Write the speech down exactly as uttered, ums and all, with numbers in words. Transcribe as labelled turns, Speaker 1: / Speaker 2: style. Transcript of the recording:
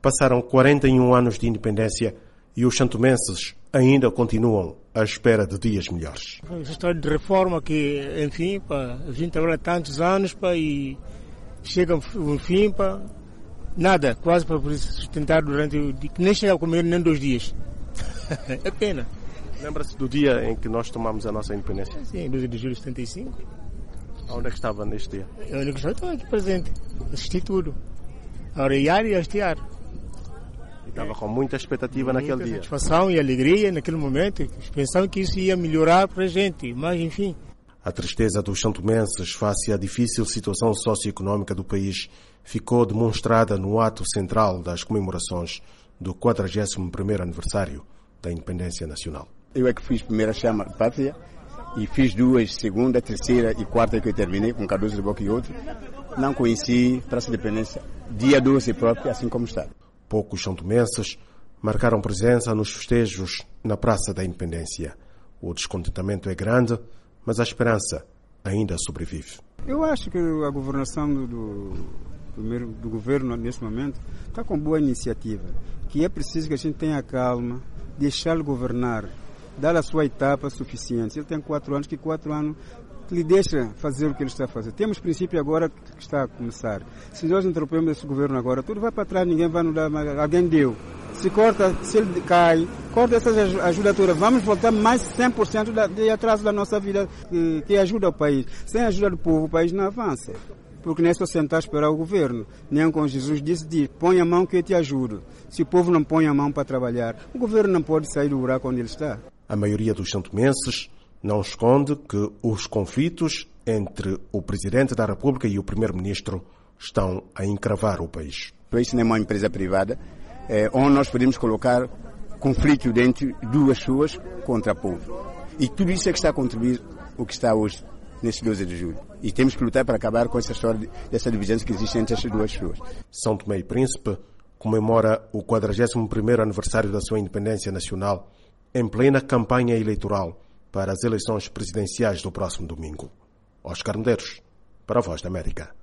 Speaker 1: Passaram quarenta e um anos de independência e os santomenses ainda continuam à espera de dias melhores.
Speaker 2: Essa história de reforma que, enfim, pá, a gente trabalha tantos anos pá, e chega o fim, pá, nada, quase para sustentar durante o dia, que nem chega a comer nem dois dias. É pena.
Speaker 1: Lembra-se do dia em que nós tomamos a nossa independência?
Speaker 2: Sim, doze de julho de setenta e cinco.
Speaker 1: Onde é que estava neste dia?
Speaker 2: Eu não estava aqui presente, assisti tudo. A oreiar e a hastear.
Speaker 1: Estava com muita expectativa
Speaker 2: muita
Speaker 1: naquele dia.
Speaker 2: Satisfação e alegria naquele momento. Pensavam que isso ia melhorar para a gente, mas enfim.
Speaker 1: A tristeza dos santomenses face à difícil situação socioeconómica do país ficou demonstrada no ato central das comemorações do quadragésimo primeiro aniversário da Independência Nacional.
Speaker 3: Eu é que fiz primeira chama de pátria e fiz duas, segunda, terceira e quarta que eu terminei com Cardoso de Boca e outro. Não conheci Praça da Independência, dia doze próprio, assim como está.
Speaker 1: Poucos santomenses marcaram presença nos festejos na Praça da Independência. O descontentamento é grande, mas a esperança ainda sobrevive.
Speaker 4: Eu acho que a governação do, do, primeiro, do governo nesse momento está com boa iniciativa, que é preciso que a gente tenha calma, deixá-lo governar, dar a sua etapa suficiente. Ele tem quatro anos, que quatro anos lhe deixa fazer o que ele está a fazer. Temos princípio agora que está a começar. Se nós interrompemos esse governo agora, tudo vai para trás, ninguém vai nos dar mais. Alguém deu. Se corta, se ele cai, corta essa ajuda toda. Vamos voltar mais cem por cento de atraso da nossa vida que, que ajuda o país. Sem a ajuda do povo, o país não avança. Porque não é só sentar e esperar o governo. Nem como Jesus disse, diz, põe a mão que eu te ajudo. Se o povo não põe a mão para trabalhar, o governo não pode sair do buraco onde ele está.
Speaker 1: A maioria dos santomenses não esconde que os conflitos entre o Presidente da República e o Primeiro-Ministro estão a encravar o país.
Speaker 3: Isso não é uma empresa privada, é, onde nós podemos colocar conflito dentro de duas pessoas contra o povo. E tudo isso é que está a contribuir o que está hoje, nesse doze de julho. E temos que lutar para acabar com essa história, dessa divergência que existe entre essas duas pessoas.
Speaker 1: São Tomé e Príncipe comemora o quadragésimo primeiro aniversário da sua independência nacional em plena campanha eleitoral para as eleições presidenciais do próximo domingo. Oscar Medeiros, para a Voz da América.